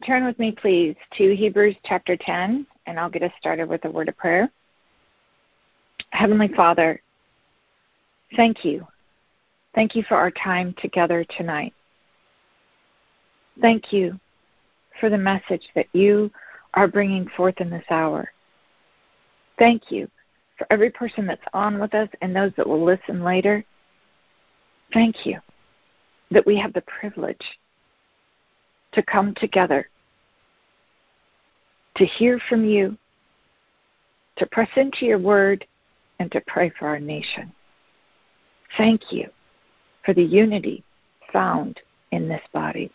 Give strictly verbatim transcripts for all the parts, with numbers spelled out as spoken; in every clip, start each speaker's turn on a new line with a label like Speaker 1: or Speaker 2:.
Speaker 1: turn with me, please, to Hebrews chapter ten, and I'll get us started with a word of prayer. Heavenly Father, thank you. Thank you for our time together tonight. Thank you for the message that you are bringing forth in this hour. Thank you for every person that's on with us and those that will listen later. Thank you that we have the privilege to come together, to hear from you, to press into your word, and to pray for our nation. Thank you for the unity found in this body.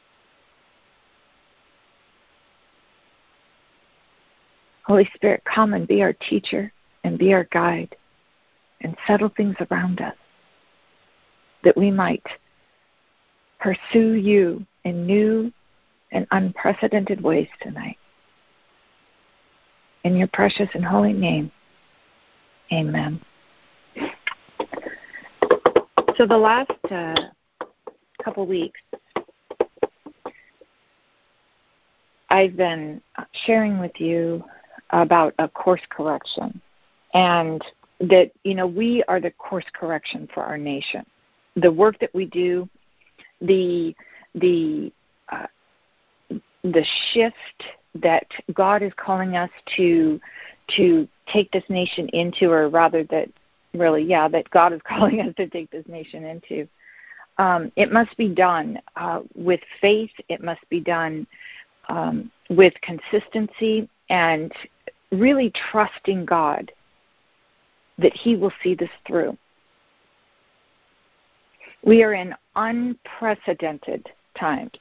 Speaker 1: Holy Spirit, come and be our teacher and be our guide and settle things around us that we might pursue you in new and unprecedented ways tonight. In your precious and holy name, amen. So the last uh, couple weeks, I've been sharing with you about a course correction, and that, you know, we are the course correction for our nation. The work that we do, the the uh, the shift that God is calling us to to take this nation into, or rather that really, yeah, that God is calling us to take this nation into. Um, it must be done uh, with faith. It must be done um, with consistency and really trusting God that He will see this through. We are in unprecedented times,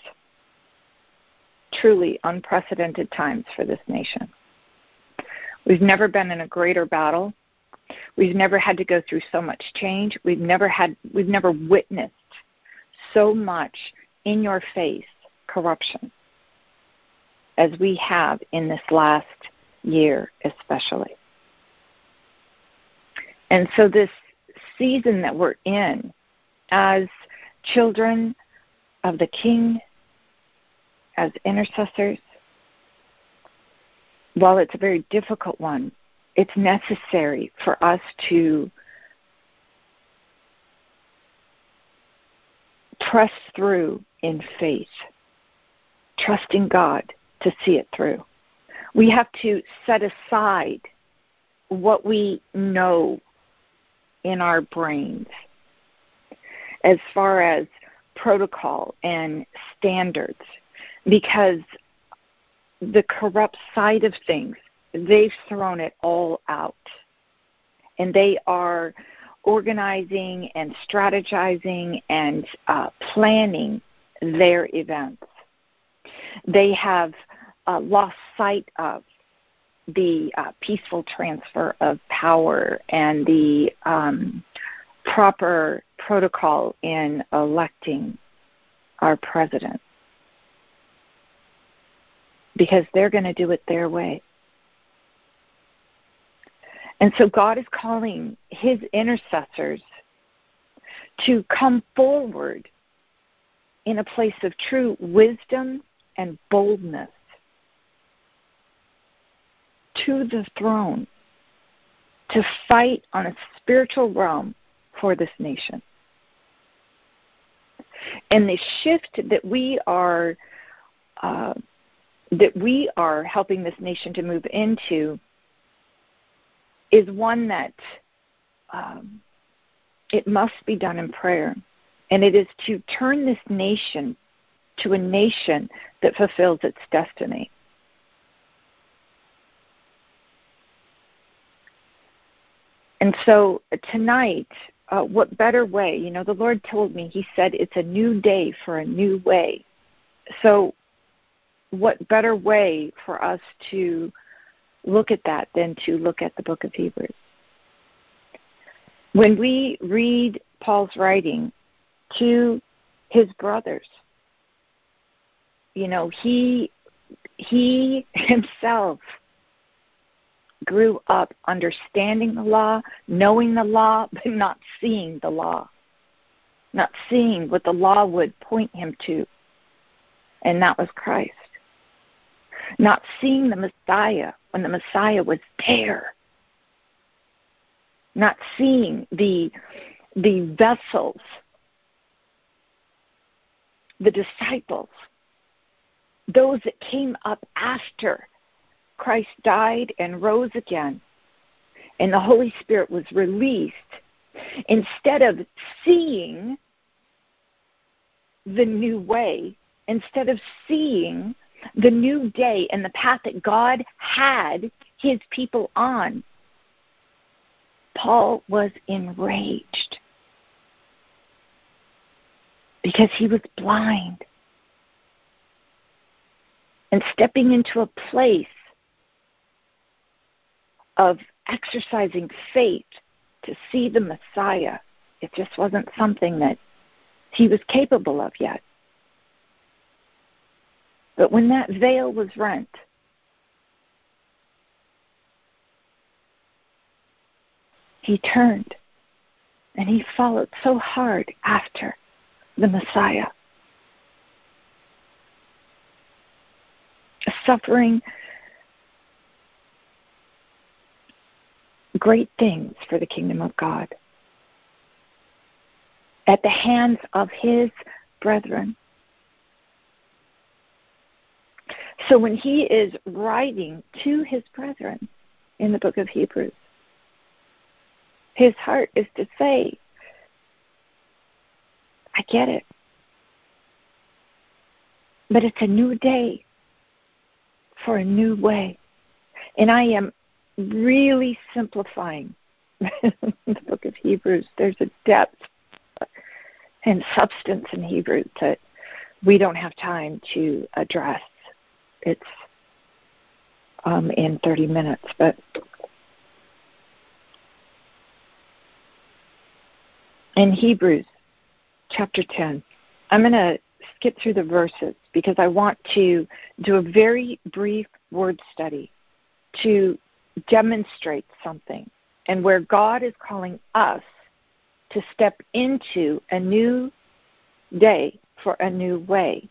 Speaker 1: truly unprecedented times for this nation. We've never been in a greater battle. We've never had to go through so much change. We've never had, we've never witnessed so much in your face corruption as we have in this last year especially. And so this season that we're in as children of the King, as intercessors, while it's a very difficult one, it's necessary for us to press through in faith, trusting God to see it through. We have to set aside what we know in our brains as far as protocol and standards, because the corrupt side of things, they've thrown it all out. And they are organizing and strategizing and uh, planning their events. They have uh, lost sight of the uh, peaceful transfer of power and the um, proper protocol in electing our president, because they're going to do it their way. And so God is calling His intercessors to come forward in a place of true wisdom and boldness to the throne to fight on a spiritual realm for this nation. And the shift that we are uh, that we are helping this nation to move into is one that um, it must be done in prayer. And it is to turn this nation to a nation that fulfills its destiny. And so tonight, uh, what better way? You know, the Lord told me, He said, it's a new day for a new way. So what better way for us to look at that than to look at the book of Hebrews? When we read Paul's writing to his brothers, you know, he he himself grew up understanding the law, knowing the law, but not seeing the law, not seeing what the law would point him to, and that was Christ. not seeing the Messiah when the Messiah was there, not seeing the, the vessels, the disciples, those that came up after Christ died and rose again, and the Holy Spirit was released. Instead of seeing the new way, instead of seeing the new day and the path that God had his people on, Paul was enraged because he was blind. And stepping into a place of exercising faith to see the Messiah, it just wasn't something that he was capable of yet. But when that veil was rent, he turned and he followed so hard after the Messiah, suffering great things for the kingdom of God at the hands of his brethren. So when he is writing to his brethren in the book of Hebrews, his heart is to say, I get it, but it's a new day for a new way. And I am really simplifying the book of Hebrews. There's a depth and substance in Hebrews that we don't have time to address. It's um, in thirty minutes, but in Hebrews chapter ten, I'm going to skip through the verses because I want to do a very brief word study to demonstrate something, and where God is calling us to step into a new day for a new way.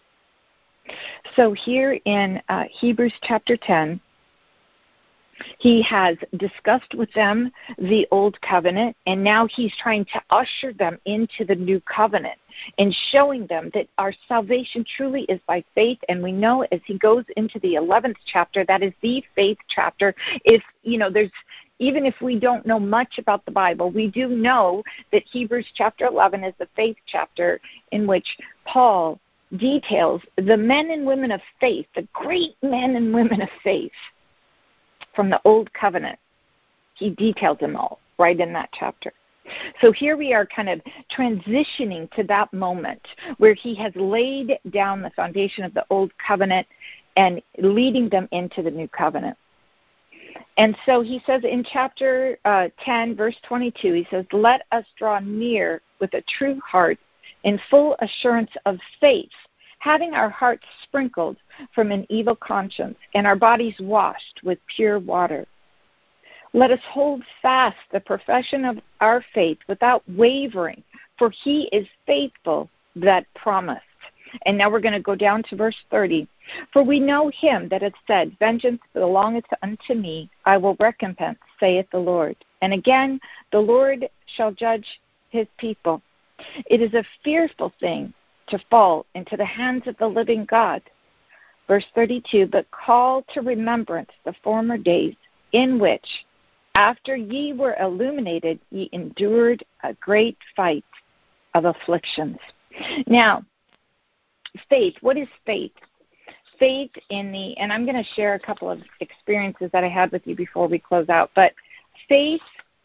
Speaker 1: So here in uh, Hebrews chapter ten, he has discussed with them the old covenant, and now he's trying to usher them into the new covenant and showing them that our salvation truly is by faith. And we know as he goes into the eleventh chapter, that is the faith chapter. If, you know, there's, even if we don't know much about the Bible, we do know that Hebrews chapter eleven is the faith chapter in which Paul details the men and women of faith, the great men and women of faith from the old covenant. He details them all right in that chapter. So here we are kind of transitioning to that moment where he has laid down the foundation of the old covenant and leading them into the new covenant. And so he says in chapter uh, ten, verse twenty-two, he says, let us draw near with a true heart in full assurance of faith, having our hearts sprinkled from an evil conscience and our bodies washed with pure water. Let us hold fast the profession of our faith without wavering, for he is faithful that promised. And now we're going to go down to verse thirty. For we know him that hath said, vengeance belongeth unto me, I will recompense, saith the Lord. And again, the Lord shall judge his people. It is a fearful thing to fall into the hands of the living God. Verse thirty-two, but call to remembrance the former days in which, after ye were illuminated, ye endured a great fight of afflictions. Now, faith, what is faith? Faith in the, and I'm going to share a couple of experiences that I had with you before we close out, but faith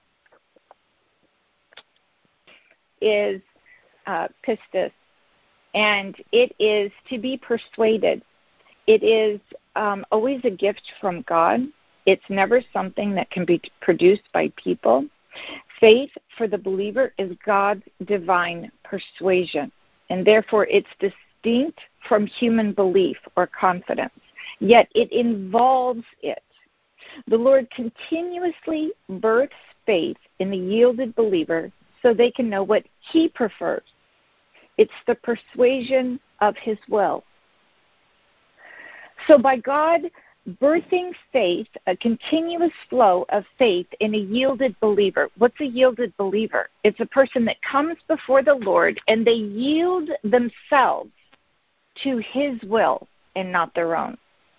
Speaker 1: is uh, pistis, and it is to be persuaded. It is um, always a gift from God. It's never something that can be produced by people. Faith for the believer is God's divine persuasion, and therefore it's distinct from human belief or confidence, yet it involves it. The Lord continuously births faith in the yielded believer so they can know what he prefers. It's the persuasion of his will. So by God birthing faith, a continuous flow of faith in a yielded believer. What's a yielded believer? It's a person that comes before the Lord and they yield themselves to his will and not their own.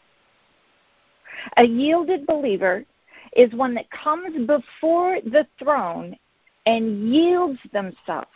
Speaker 1: A yielded believer is one that comes before the throne and yields themselves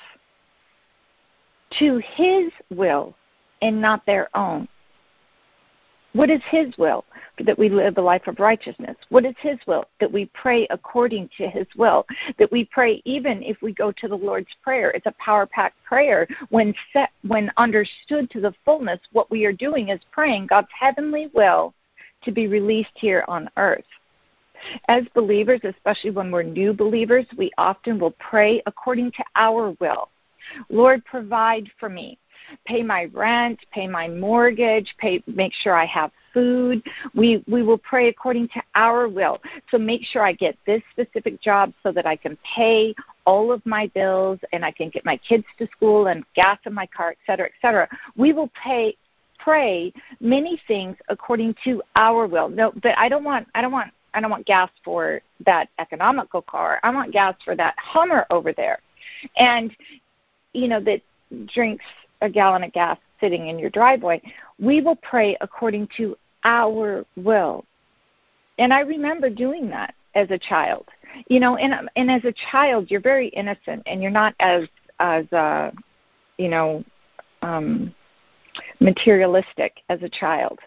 Speaker 1: to his will and not their own. What is his will? That we live a life of righteousness. What is his will? That we pray according to his will. That we pray even if we go to the Lord's Prayer. It's a power-packed prayer. When set, when understood to the fullness, what we are doing is praying God's heavenly will to be released here on earth. As believers, especially when we're new believers, we often will pray according to our will. Lord, provide for me. Pay my rent, pay my mortgage, pay, make sure I have food. We we will pray according to our will. So make sure I get this specific job so that I can pay all of my bills and I can get my kids to school and gas in my car, et cetera, et cetera. We will pay, pray many things according to our will. No, but I don't want I don't want I don't want gas for that economical car. I want gas for that Hummer over there. And you know, that drinks a gallon of gas sitting in your driveway. We will pray according to our will. And I remember doing that as a child. You know, and and as a child, you're very innocent, and you're not as as uh, you know, um, materialistic as a child.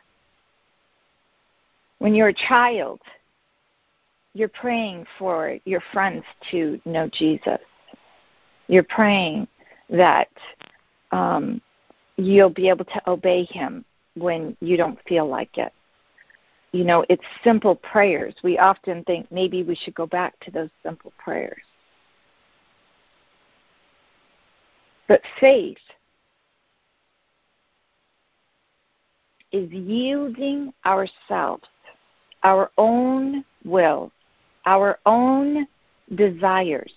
Speaker 1: When you're a child, you're praying for your friends to know Jesus. You're praying that um, you'll be able to obey him when you don't feel like it. You know, it's simple prayers. We often think maybe we should go back to those simple prayers. But faith is yielding ourselves, our own will, our own desires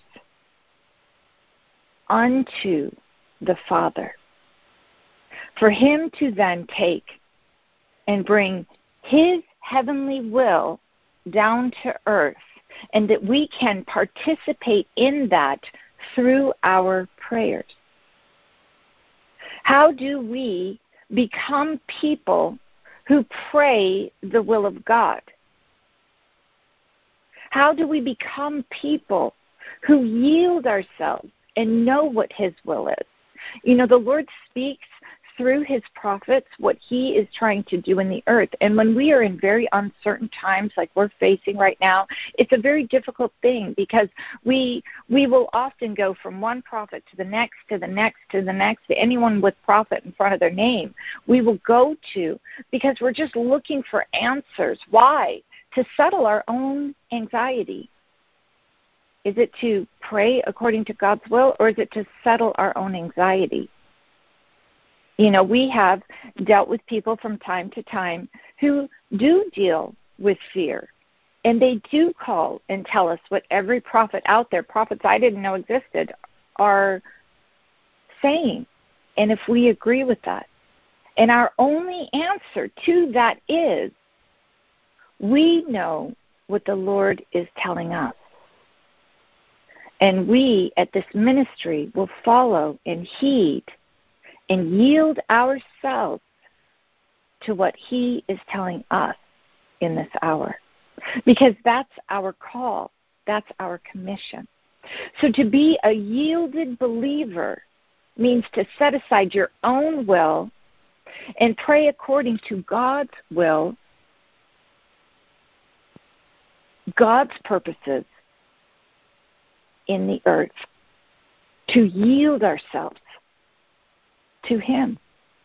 Speaker 1: unto the Father, for him to then take and bring his heavenly will down to earth, and that we can participate in that through our prayers. How do we become people who pray the will of God? How do we become people who yield ourselves and know what his will is? You know, the Lord speaks through his prophets what he is trying to do in the earth. And when we are in very uncertain times like we're facing right now, it's a very difficult thing, because we we will often go from one prophet to the next, to the next, to the next, to anyone with prophet in front of their name. We will go to, because we're just looking for answers. Why? To settle our own anxiety. Is it to pray according to God's will, or is it to settle our own anxiety? You know, we have dealt with people from time to time who do deal with fear. And they do call and tell us what every prophet out there, prophets I didn't know existed, are saying. And if we agree with that. And our only answer to that is, we know what the Lord is telling us. And we at this ministry will follow and heed and yield ourselves to what he is telling us in this hour. Because that's our call. That's our commission. So to be a yielded believer means to set aside your own will and pray according to God's will, God's purposes in the earth, to yield ourselves to him.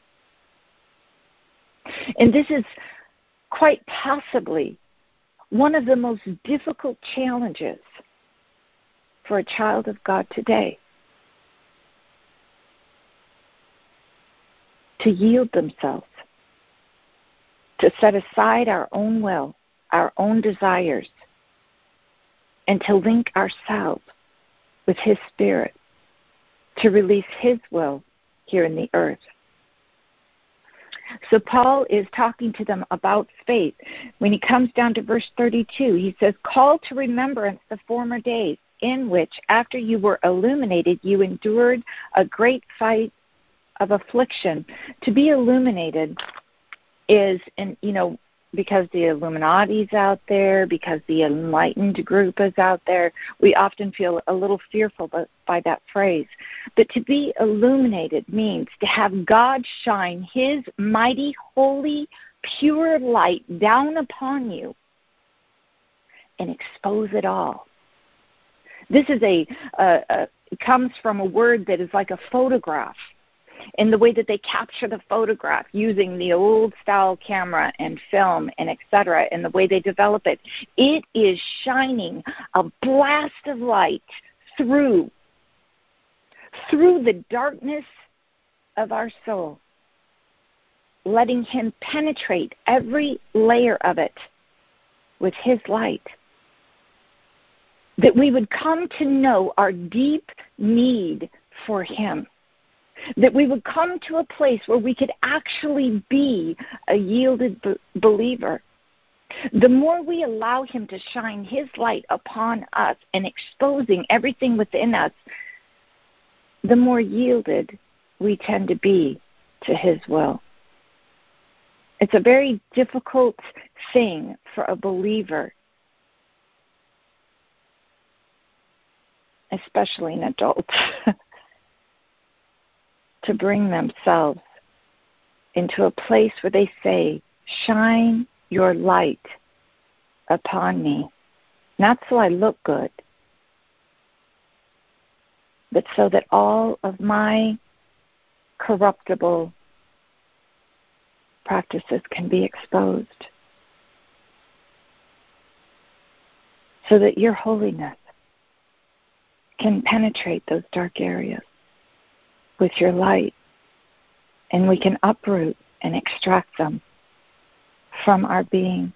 Speaker 1: And this is quite possibly one of the most difficult challenges for a child of God today, to yield themselves, to set aside our own will, our own desires, and to link ourselves with his Spirit, to release his will here in the earth. So Paul is talking to them about faith. When he comes down to verse thirty-two, he says, call to remembrance the former days in which, after you were illuminated, you endured a great fight of affliction. To be illuminated is, and you know, because the Illuminati's out there, because the enlightened group is out there, we often feel a little fearful by that phrase. But to be illuminated means to have God shine his mighty, holy, pure light down upon you and expose it all. This is a, a, a it comes from a word that is like a photograph. In the way that they capture the photograph using the old style camera and film and et cetera, and the way they develop it, it is shining a blast of light through, through the darkness of our soul, letting him penetrate every layer of it with his light. That we would come to know our deep need for him. That we would come to a place where we could actually be a yielded b- believer. The more we allow him to shine his light upon us and exposing everything within us, the more yielded we tend to be to his will. It's a very difficult thing for a believer, especially an adult, to bring themselves into a place where they say, shine your light upon me. Not so I look good, but so that all of my corruptible practices can be exposed. So that your holiness can penetrate those dark areas with your light, and we can uproot and extract them from our being.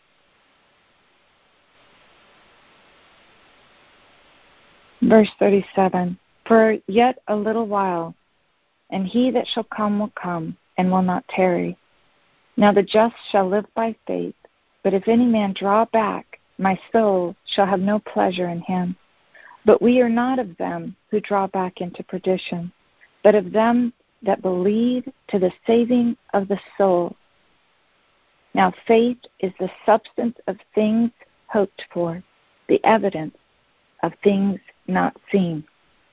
Speaker 1: Verse thirty-seven, for yet a little while, and he that shall come will come, and will not tarry. Now the just shall live by faith, but if any man draw back, my soul shall have no pleasure in him. But we are not of them who draw back into perdition, but of them that believe to the saving of the soul. Now faith is the substance of things hoped for, the evidence of things not seen.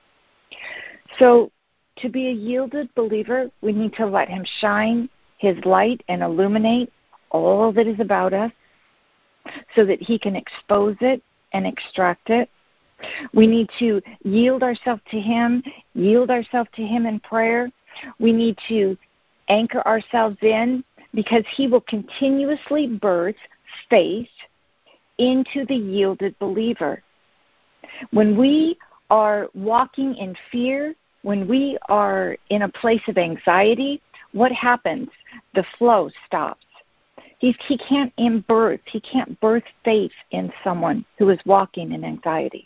Speaker 1: So to be a yielded believer, we need to let him shine his light and illuminate all that is about us so that he can expose it and extract it. We need to yield ourselves to him, yield ourselves to him in prayer. We need to anchor ourselves in because he will continuously birth faith into the yielded believer. When we are walking in fear, when we are in a place of anxiety, what happens? The flow stops. He, he can't birth, he can't birth faith in someone who is walking in anxiety.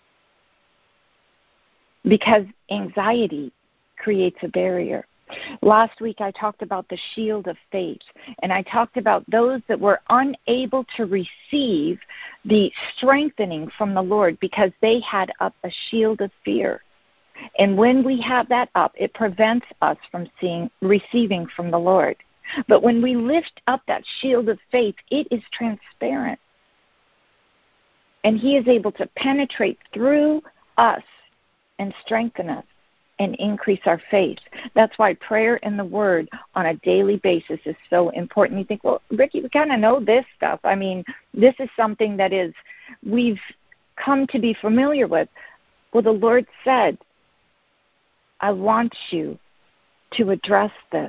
Speaker 1: Because anxiety creates a barrier. Last week I talked about the shield of faith, and I talked about those that were unable to receive the strengthening from the Lord because they had up a shield of fear. And when we have that up, it prevents us from seeing, receiving from the Lord. But when we lift up that shield of faith, it is transparent. And he is able to penetrate through us and strengthen us and increase our faith. That's why prayer and the Word on a daily basis is so important. You think, well, Ricky, we kind of know this stuff. I mean, this is something that is we've come to be familiar with. Well, the Lord said, I want you to address this.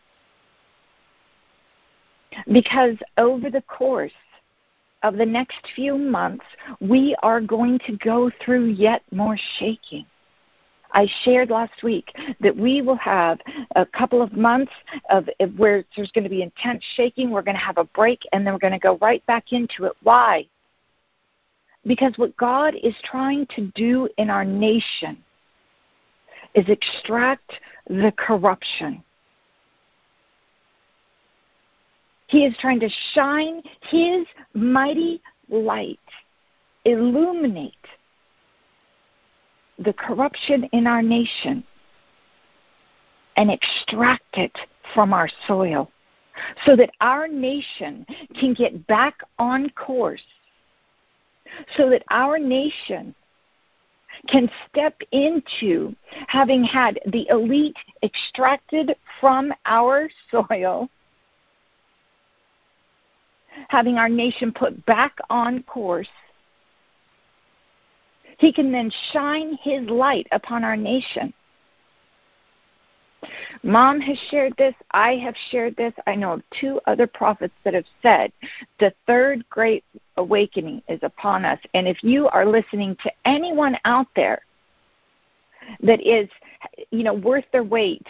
Speaker 1: Because over the course of the next few months, we are going to go through yet more shaking. I shared last week that we will have a couple of months of where there's going to be intense shaking. We're going to have a break, and then we're going to go right back into it. Why? Because what God is trying to do in our nation is extract the corruption. He is trying to shine his mighty light, illuminate the corruption in our nation, and extract it from our soil so that our nation can get back on course, so that our nation can step into having had the elite extracted from our soil, having our nation put back on course. He can then shine his light upon our nation. Mom has shared this. I have shared this. I know of two other prophets that have said the third great awakening is upon us. And if you are listening to anyone out there that is, you know, worth their weight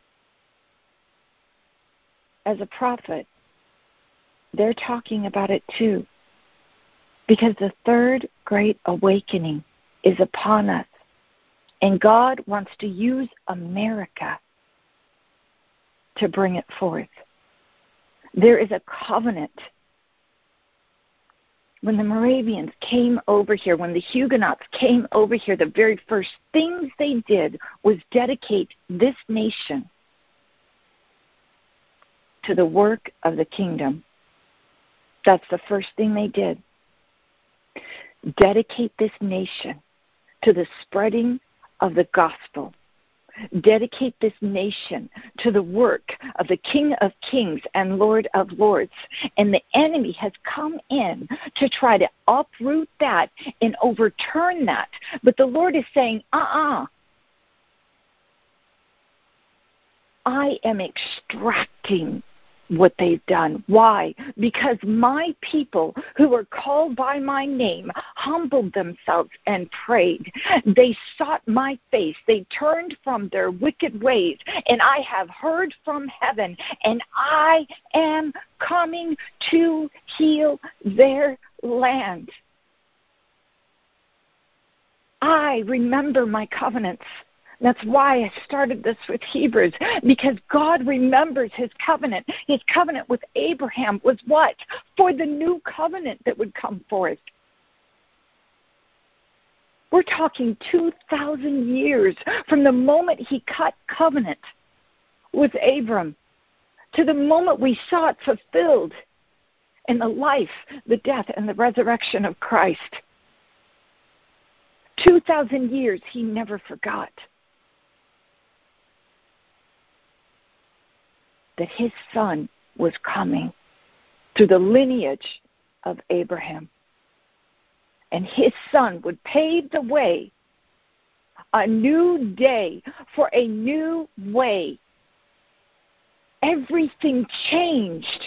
Speaker 1: as a prophet, they're talking about it too. Because the third great awakening is upon us. And God wants to use America to bring it forth. There is a covenant. When the Moravians came over here, when the Huguenots came over here, the very first things they did was dedicate this nation to the work of the kingdom. That's the first thing they did. Dedicate this nation to the spreading of the gospel. Dedicate this nation to the work of the King of Kings and Lord of Lords. And the enemy has come in to try to uproot that and overturn that. But the Lord is saying, uh-uh. I am extracting what they've done. Why? Because my people who are called by my name humbled themselves and prayed. They sought my face. They turned from their wicked ways, and I have heard from heaven, and I am coming to heal their land. I remember my covenants. That's why I started this with Hebrews, because God remembers his covenant. His covenant with Abraham was what? For the new covenant that would come forth. We're talking two thousand years from the moment he cut covenant with Abram to the moment we saw it fulfilled in the life, the death, and the resurrection of Christ. two thousand years he never forgot that his son was coming through the lineage of Abraham. And his son would pave the way, a new day for a new way. Everything changed.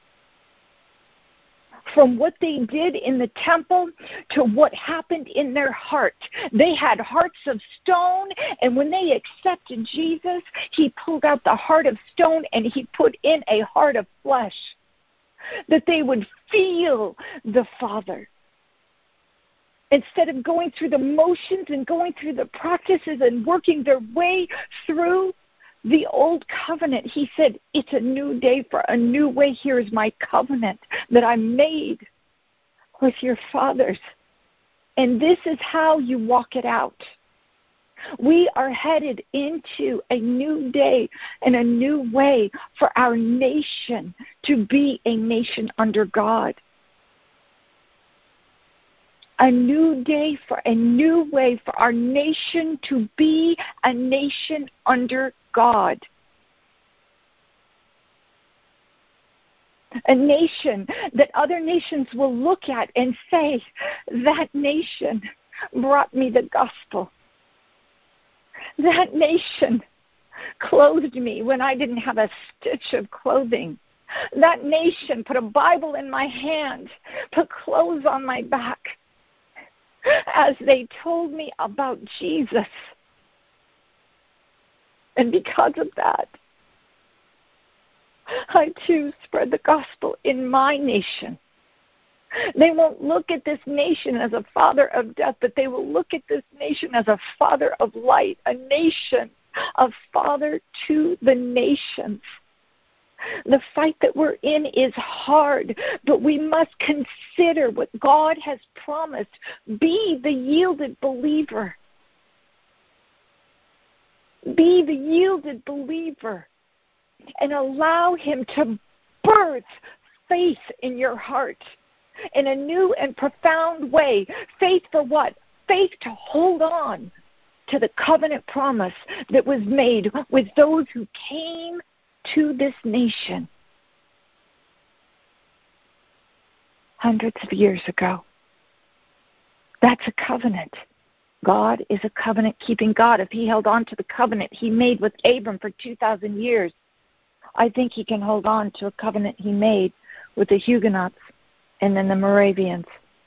Speaker 1: From what they did in the temple to what happened in their heart. They had hearts of stone, and when they accepted Jesus, he pulled out the heart of stone and he put in a heart of flesh, that they would feel the Father. Instead of going through the motions and going through the practices and working their way through the old covenant, he said, it's a new day for a new way. Here is my covenant that I made with your fathers. And this is how you walk it out. We are headed into a new day and a new way for our nation to be a nation under God. A new day for a new way for our nation to be a nation under God. A nation that other nations will look at and say, that nation brought me the gospel. That nation clothed me when I didn't have a stitch of clothing. That nation put a Bible in my hand, put clothes on my back, as they told me about Jesus. And because of that, I too spread the gospel in my nation. They won't look at this nation as a father of death, but they will look at this nation as a father of light, a nation of father to the nations. The fight that we're in is hard, but we must consider what God has promised. Be the yielded believer. Be the yielded believer and allow Him to birth faith in your heart in a new and profound way. Faith for what? Faith to hold on to the covenant promise that was made with those who came to this nation hundreds of years ago. That's a covenant. God is a covenant-keeping God. If He held on to the covenant He made with Abram for two thousand years, I think He can hold on to a covenant He made with the Huguenots and then the Moravians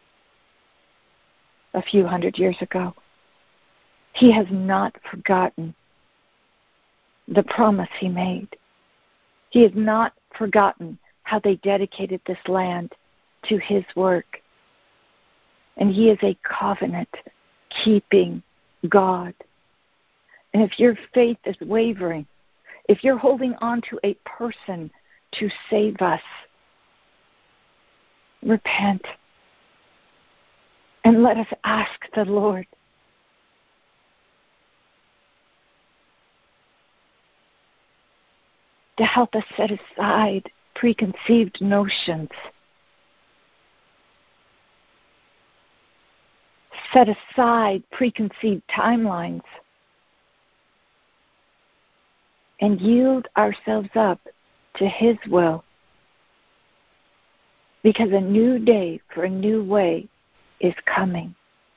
Speaker 1: a few hundred years ago. He has not forgotten the promise He made. He has not forgotten how they dedicated this land to His work. And He is a covenant-keeping God. And if your faith is wavering, if you're holding on to a person to save us, repent. And let us ask the Lord to help us set aside preconceived notions. Set aside preconceived timelines. And yield ourselves up to His will. Because a new day for a new way is coming.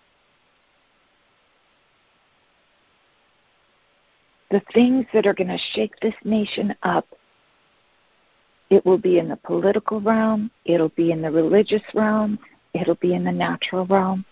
Speaker 1: The things that are going to shake this nation up, it will be in the political realm, it'll be in the religious realm, it'll be in the natural realm.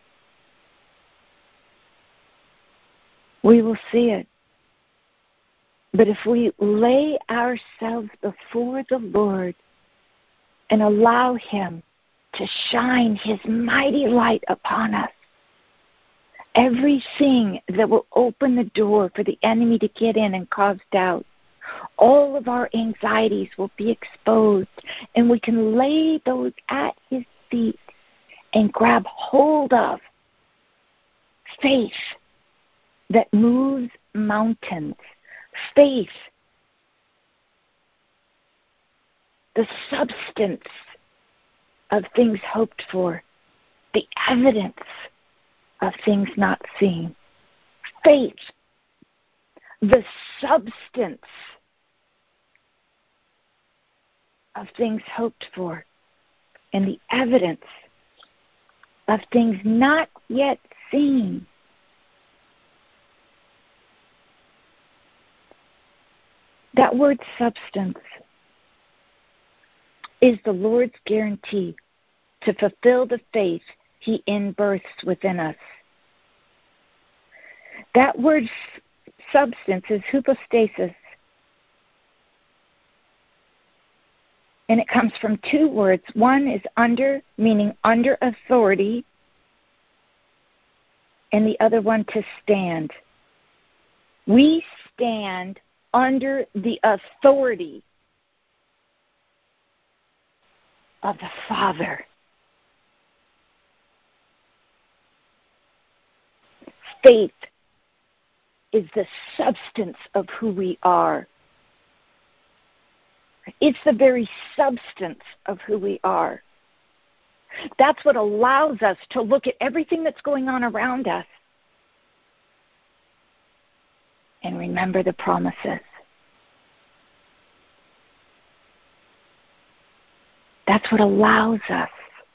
Speaker 1: We will see it. But if we lay ourselves before the Lord and allow Him to shine His mighty light upon us, everything that will open the door for the enemy to get in and cause doubt, all of our anxieties will be exposed, and we can lay those at His feet and grab hold of faith that moves mountains. Faith, the substance of things hoped for, the evidence of things not seen. Faith, the substance of things hoped for, and the evidence of things not yet seen. That word substance is the Lord's guarantee to fulfill the faith He inbirths within us. That word substance is hypostasis. And it comes from two words. One is under, meaning under authority, and the other one to stand. We stand under the authority of the Father. Faith is the substance of who we are. It's the very substance of who we are. That's what allows us to look at everything that's going on around us and remember the promises. That's what allows us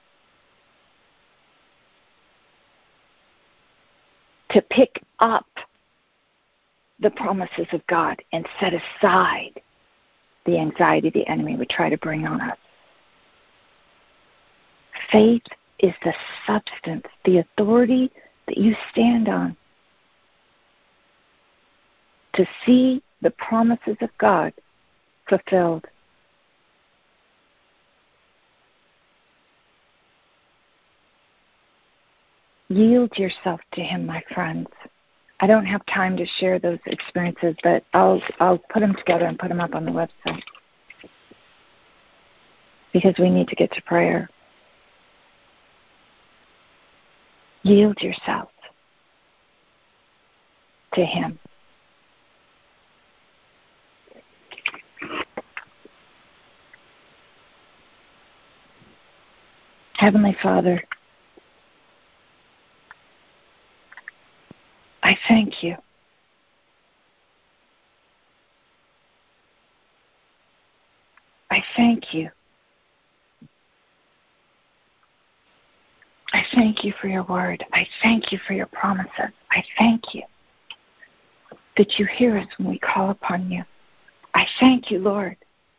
Speaker 1: to pick up the promises of God and set aside the anxiety the enemy would try to bring on us. Faith is the substance, the authority that you stand on to see the promises of God fulfilled. Yield yourself to Him, my friends. I don't have time to share those experiences, but I'll I'll put them together and put them up on the website. because we need to get to prayer. Yield yourself to Him. Heavenly Father, I thank you. I thank you. I thank you for your word. I thank you for your promises. I thank you that you hear us when we call upon you. I thank you, Lord,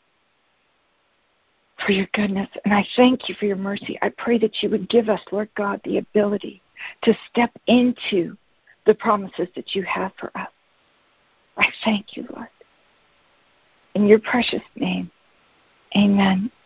Speaker 1: for your goodness, and I thank you for your mercy. I pray that you would give us, Lord God, the ability to step into the promises that you have for us. I thank you, Lord. In your precious name, amen.